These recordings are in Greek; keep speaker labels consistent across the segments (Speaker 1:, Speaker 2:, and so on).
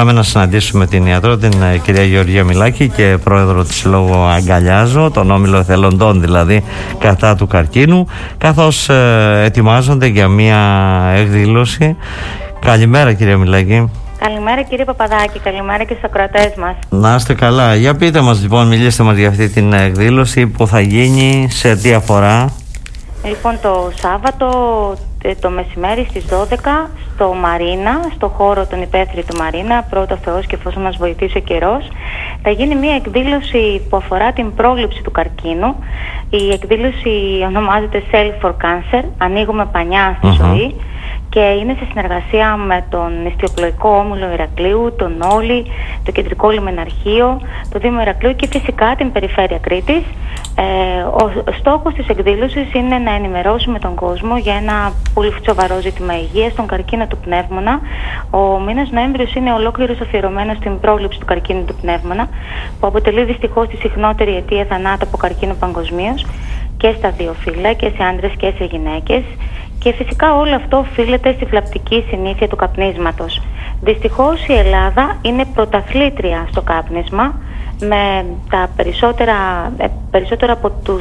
Speaker 1: Πάμε να συναντήσουμε την ιατρό, την κυρία Γεωργία Μιλάκη, και πρόεδρο του Συλλόγου Αγκαλιάζω, τον όμιλο εθελοντών δηλαδή κατά του καρκίνου, καθώς ετοιμάζονται για μια εκδήλωση. Καλημέρα, κυρία Μιλάκη.
Speaker 2: Καλημέρα, κύριε Παπαδάκη, καλημέρα και στους ακροατές μας. Να
Speaker 1: είστε καλά. Για πείτε μας λοιπόν, μιλήστε μας για αυτή την εκδήλωση που θα γίνει, σε τι αφορά.
Speaker 2: Λοιπόν, το Σάββατο το μεσημέρι στις 12 στο Μαρίνα, στο χώρο των υπαίθριων του Μαρίνα, πρώτο Θεός και εφόσον μας βοηθήσει ο καιρός, θα γίνει μια εκδήλωση που αφορά την πρόληψη του καρκίνου. Η εκδήλωση ονομάζεται Self for Cancer, ανοίγουμε πανιά στη ζωή, και είναι σε συνεργασία με τον Ιστιοπλοϊκό Όμιλο Ηρακλείου, τον Όλη, το Κεντρικό Λιμεναρχείο, το Δήμο Ηρακλείου και φυσικά την Περιφέρεια Κρήτης. Ο στόχος της εκδήλωσης είναι να ενημερώσουμε τον κόσμο για ένα πολύ σοβαρό ζήτημα υγείας, τον καρκίνο του πνεύμονα. Ο μήνας Νοέμβριος είναι ολόκληρος αφιερωμένος στην πρόληψη του καρκίνου του πνεύμονα, που αποτελεί δυστυχώς τη συχνότερη αιτία θανάτου από καρκίνο παγκοσμίως και στα δύο φύλλα, και σε άντρες και σε γυναίκες. Και φυσικά όλο αυτό οφείλεται στη βλαπτική συνήθεια του καπνίσματος. Δυστυχώς η Ελλάδα είναι πρωταθλήτρια στο κάπνισμα, με τα περισσότερα από το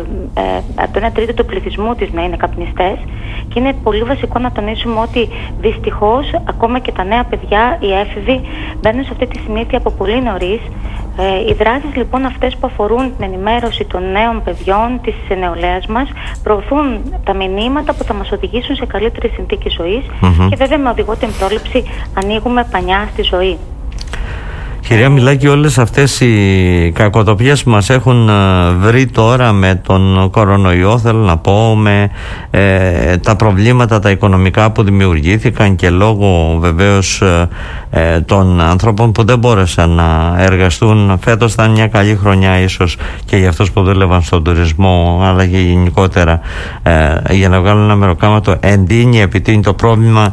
Speaker 2: 1 τρίτο του πληθυσμού της να είναι καπνιστές, και είναι πολύ βασικό να τονίσουμε ότι δυστυχώς ακόμα και τα νέα παιδιά, οι έφηβοι, μπαίνουν σε αυτή τη συνήθεια από πολύ νωρίς. Οι δράσεις λοιπόν αυτές που αφορούν την ενημέρωση των νέων παιδιών, της νεολαίας μας, προωθούν τα μηνύματα που θα μας οδηγήσουν σε καλύτερες συνθήκες ζωής, και βέβαια με οδηγό την πρόληψη ανοίγουμε πανιά στη ζωή.
Speaker 1: Κυρία Μιλάκη, όλες αυτές οι κακοτοπίες που μας έχουν βρει τώρα με τον κορονοϊό, θέλω να πω, με τα προβλήματα τα οικονομικά που δημιουργήθηκαν και λόγω βεβαίως των ανθρώπων που δεν μπόρεσαν να εργαστούν, φέτος ήταν μια καλή χρονιά ίσως και για αυτούς που δούλευαν στον τουρισμό, αλλά και γενικότερα για να βγάλουν ένα μεροκάματο, εντείνει, επιτείνει το πρόβλημα.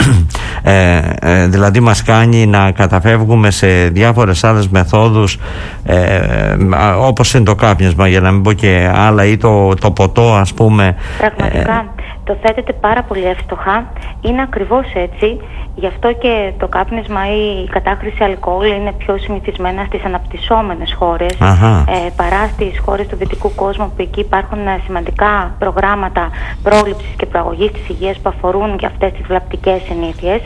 Speaker 1: Δηλαδή μας κάνει να καταφεύγουμε σε διάφορες άλλες μεθόδους, όπως είναι το κάπνισμα, για να μην πω και άλλα, ή το ποτό, ας πούμε.
Speaker 2: Πραγματικά το θέτετε πάρα πολύ εύστοχα. Είναι ακριβώς έτσι. Γι' αυτό και το κάπνισμα ή η κατάχρηση αλκοόλ είναι πιο συνηθισμένα στις αναπτυσσόμενες χώρες, παρά στις χώρες του δυτικού κόσμου, που εκεί υπάρχουν σημαντικά προγράμματα πρόληψης και προαγωγής της υγείας που αφορούν και αυτές τις βλαπτικές συνήθειες.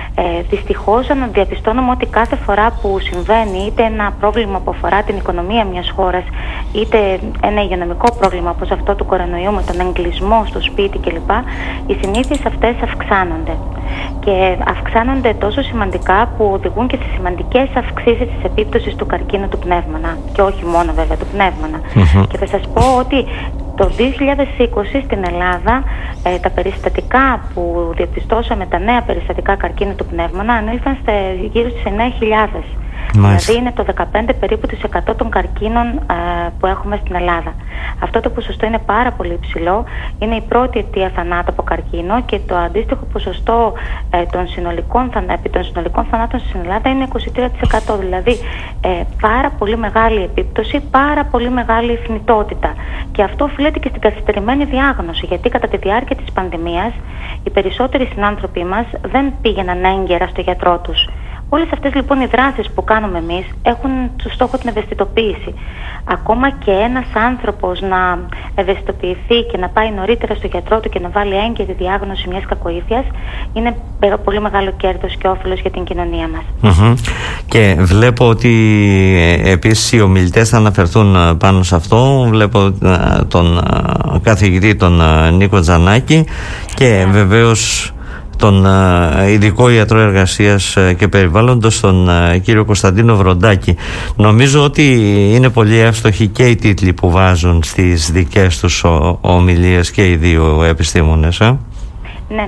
Speaker 2: Δυστυχώς διαπιστώνουμε ότι κάθε φορά που συμβαίνει είτε ένα πρόβλημα που αφορά την οικονομία μιας χώρας, είτε ένα υγειονομικό πρόβλημα όπως αυτό του κορονοϊού με τον εγκλισμό στο σπίτι κλπ., οι συνήθειες αυτές αυξάνονται. Και αυξάνονται τόσο σημαντικά που οδηγούν και σε σημαντικές αυξήσεις της επίπτωσης του καρκίνου του πνεύμονα. Και όχι μόνο βέβαια του πνεύμονα. Και θα σας πω ότι το 2020 στην Ελλάδα τα περιστατικά που διαπιστώσαμε, τα νέα περιστατικά καρκίνου του πνεύμονα, ανήλθαν γύρω στις 9.000. Δηλαδή είναι το 15 περίπου της 100 των καρκίνων που έχουμε στην Ελλάδα. Αυτό το ποσοστό είναι πάρα πολύ υψηλό. Είναι η πρώτη αιτία θανάτου από καρκίνο, και το αντίστοιχο ποσοστό των συνολικών θανάτων στην Ελλάδα είναι 23%. Δηλαδή πάρα πολύ μεγάλη επίπτωση, πάρα πολύ μεγάλη θνητότητα. Και αυτό οφείλεται και στην καθυστερημένη διάγνωση, γιατί κατά τη διάρκεια της πανδημίας οι περισσότεροι συνάνθρωποι μας δεν πήγαιναν έγκαιρα στο γιατρό τους. Όλες αυτές λοιπόν οι δράσεις που κάνουμε εμείς έχουν στο στόχο την ευαισθητοποίηση. Ακόμα και ένας άνθρωπος να ευαισθητοποιηθεί και να πάει νωρίτερα στο γιατρό του και να βάλει έγκαιρη διάγνωση μιας κακοήθειας είναι πολύ μεγάλο κέρδος και όφελος για την κοινωνία μας.
Speaker 1: Και βλέπω ότι επίσης οι ομιλητές θα αναφερθούν πάνω σε αυτό. Βλέπω τον καθηγητή τον Νίκο Τζανάκη και βεβαίως τον ειδικό ιατρό εργασίας και περιβάλλοντος, τον κύριο Κωνσταντίνο Βροντάκη. Νομίζω ότι είναι πολύ εύστοχοι και οι τίτλοι που βάζουν στις δικές τους ομιλίες και οι δύο επιστήμονες.
Speaker 2: Ναι,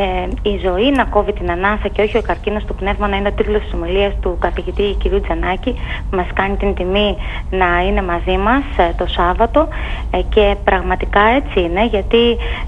Speaker 2: η ζωή να κόβει την ανάσα και όχι ο καρκίνος του πνεύμονα είναι ο τίτλος της ομιλίας του καθηγητή κ. Τζανάκη, που μας κάνει την τιμή να είναι μαζί μας το Σάββατο, και πραγματικά έτσι είναι, γιατί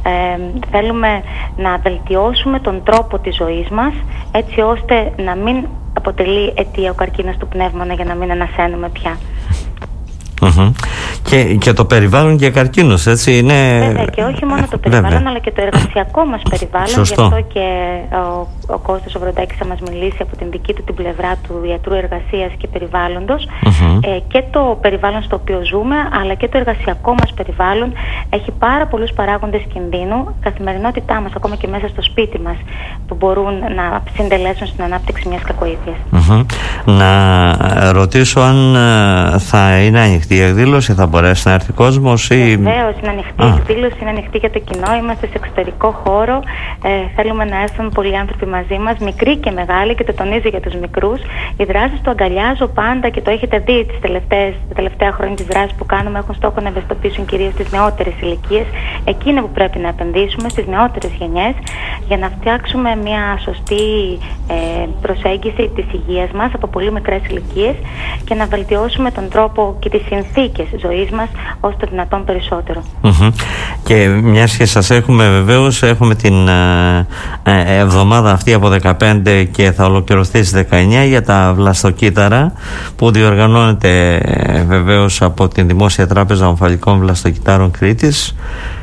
Speaker 2: θέλουμε να βελτιώσουμε τον τρόπο της ζωής μας, έτσι ώστε να μην αποτελεί αιτία ο καρκίνος του πνεύμονα, για να μην ανασένουμε πια.
Speaker 1: Και το περιβάλλον και καρκίνος, έτσι είναι.
Speaker 2: Βέβαια, και όχι μόνο το περιβάλλον, αλλά και το εργασιακό μας περιβάλλον.
Speaker 1: Σωστό.
Speaker 2: Γι' αυτό και ο Κώστας ο Βροντάκης θα μας μιλήσει από την δική του την πλευρά του ιατρού εργασίας και περιβάλλοντος. Και το περιβάλλον στο οποίο ζούμε, αλλά και το εργασιακό μας περιβάλλον έχει πάρα πολλούς παράγοντες κινδύνου, καθημερινότητά μας, ακόμα και μέσα στο σπίτι μας, που μπορούν να συντελέσουν στην ανάπτυξη μιας κακοήθειας.
Speaker 1: Να ρωτήσω αν θα είναι ανοιχτή η εκδήλωση, θα μπορέσει να έρθει κόσμος ή...
Speaker 2: Βεβαίως, είναι ανοιχτή η εκδήλωση, είναι ανοιχτή για το κοινό, είμαστε σε εξωτερικό χώρο, θέλουμε να έρθουν πολλοί άνθρωποι μαζί μας, μικροί και μεγάλοι, και το τονίζω για τους μικρούς. Οι δράσεις του Αγκαλιάζω πάντα, και το έχετε δει τα τελευταία χρόνια, τις δράσεις που κάνουμε έχουν στόχο να ευαισθητοποιήσουν κυρίως τις νεότερες ηλικίες. Εκεί είναι που πρέπει να επενδύσουμε, στις νεότερες γενιές, για να φτιάξουμε μια σωστή προσέγγιση της υγείας μας από πολύ μικρές ηλικίες και να βελτιώσουμε τον τρόπο και τις συνθήκες ζωής μας όσο το δυνατόν περισσότερο.
Speaker 1: Και μιας και σας έχουμε, βεβαίως έχουμε την εβδομάδα αυτή από 15 και θα ολοκληρωθεί στις 19 για τα βλαστοκύτταρα, που διοργανώνεται βεβαίως από την Δημόσια Τράπεζα Ομφαλικών Βλαστοκυττάρων Κρήτης,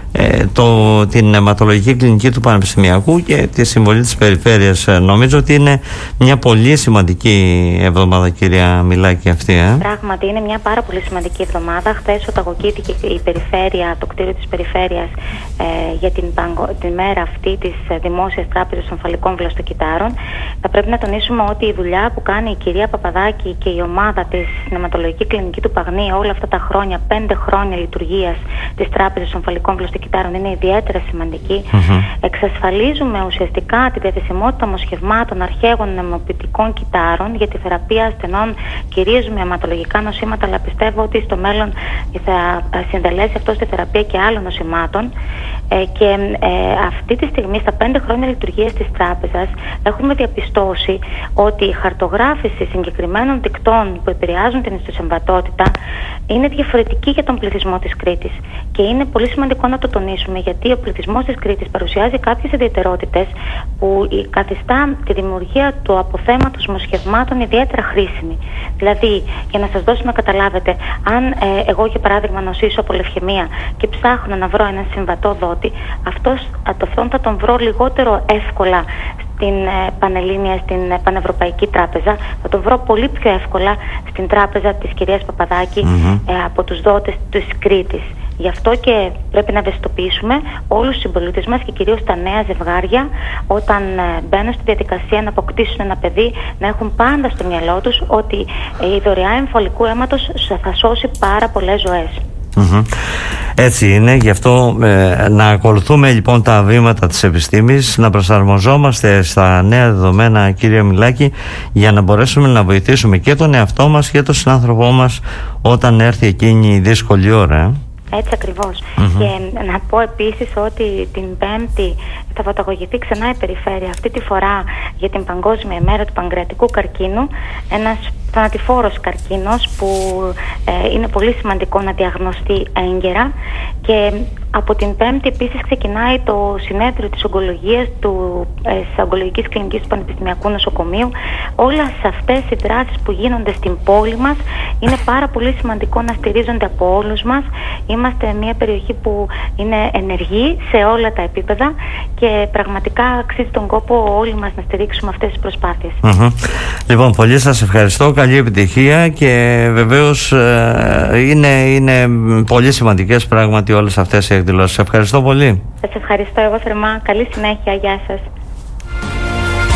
Speaker 1: την αιματολογική κλινική του Πανεπιστημιακού και τη συμβολή της περιφέρειας. Νομίζω ότι είναι μια πολύ σημαντική εβδομάδα, κυρία Μιλάκη, αυτή.
Speaker 2: Πράγματι είναι μια πάρα πολύ σημαντική εβδομάδα. Χθες οταγωγήθηκε η περιφέρεια, το κτίριο της περιφέρειας, για την μέρα αυτή της Δημόσιας Τράπεζας Ομφαλικών Βλαστοκυττάρων. Θα πρέπει να τονίσουμε ότι η δουλειά που κάνει η κυρία Παπαδάκη και η ομάδα της στην αιματολογική κλινική του Παγνή όλα αυτά τα χρόνια, 5 χρόνια λειτουργίας της Τράπεζας Ομφαλικών Βλαστοκυττάρων, είναι ιδιαίτερα σημαντική. Εξασφαλίζουμε ουσιαστικά τη διαθεσιμότητα ομοσχευμάτων αρχαίγων αιμοποιητικών κυττάρων για τη θεραπεία ασθενών κυρίως με αιματολογικά νοσήματα, αλλά πιστεύω ότι στο μέλλον θα συνδελέσει αυτό στη θεραπεία και άλλων νοσημάτων. Και αυτή τη στιγμή, στα 5 χρόνια λειτουργίας της τράπεζας, έχουμε διαπιστώσει ότι η χαρτογράφηση συγκεκριμένων δικτών που επηρεάζουν την ιστοσυμβατότητα είναι διαφορετική για τον πληθυσμό της Κρήτης. Και είναι πολύ σημαντικό να το τονίσουμε, γιατί ο πληθυσμός της Κρήτης παρουσιάζει κάποιες ιδιαιτερότητες που καθιστά τη δημιουργία του αποθέματος μοσχευμάτων ιδιαίτερα χρήσιμη. Δηλαδή, για να σας δώσω να καταλάβετε, αν εγώ για παράδειγμα νοσήσω από λευχαιμία και ψάχνω να βρω έναν συμβατό δότη, αυτόν θα τον βρω λιγότερο εύκολα στην Πανελλήνια, στην Πανευρωπαϊκή Τράπεζα. Θα τον βρω πολύ πιο εύκολα στην τράπεζα της κυρίας Παπαδάκη, από τους δότες της Κρήτης. Γι' αυτό και πρέπει να ευαισθητοποιήσουμε όλους τους συμπολίτες μας και κυρίως τα νέα ζευγάρια, όταν μπαίνουν στη διαδικασία να αποκτήσουν ένα παιδί, να έχουν πάντα στο μυαλό τους ότι η δωρεά εμφολικού αίματος θα σώσει πάρα πολλές ζωές.
Speaker 1: Έτσι είναι, γι' αυτό να ακολουθούμε λοιπόν τα βήματα της επιστήμης, να προσαρμοζόμαστε στα νέα δεδομένα, κύριε Μιλάκη, για να μπορέσουμε να βοηθήσουμε και τον εαυτό μας και τον συνάνθρωπό μας όταν έρθει εκείνη η δύσκολη ώρα.
Speaker 2: Έτσι ακριβώς. Και να πω επίσης ότι την Πέμπτη θα φωτογραφηθεί ξανά η περιφέρεια, αυτή τη φορά για την Παγκόσμια ημέρα του Παγκρεατικού Καρκίνου, ένας θανατηφόρος καρκίνος που είναι πολύ σημαντικό να διαγνωστεί έγκαιρα. Και από την Πέμπτη επίσης ξεκινάει το συνέδριο της ογκολογίας της ογκολογικής κλινικής του Πανεπιστημιακού Νοσοκομείου. Όλες αυτές οι δράσεις που γίνονται στην πόλη μας είναι πάρα πολύ σημαντικό να στηρίζονται από όλους μας. Είμαστε μια περιοχή που είναι ενεργή σε όλα τα επίπεδα και πραγματικά αξίζει τον κόπο όλοι μας να στηρίξουμε αυτές τις προσπάθειες.
Speaker 1: Λοιπόν, πολύ σας ευχαριστώ, καλή επιτυχία, και βεβαίως είναι πολύ σημαντικές πράγματι όλες αυτές οι εκδηλώσεις. Ευχαριστώ πολύ.
Speaker 2: Σας ευχαριστώ εγώ θερμά. Καλή συνέχεια. Γεια σας.